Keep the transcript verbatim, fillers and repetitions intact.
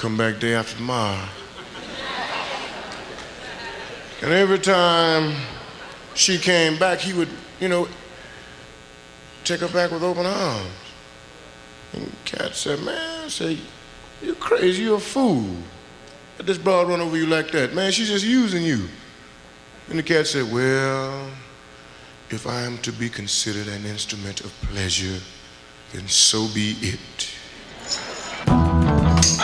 come back day after tomorrow. And every time she came back, he would, you know, take her back with open arms. And the cat said, man, say, you crazy, you a fool. Let this broad run over you like that. Man, she's just using you. And the cat said, well, if I am to be considered an instrument of pleasure, then so be it.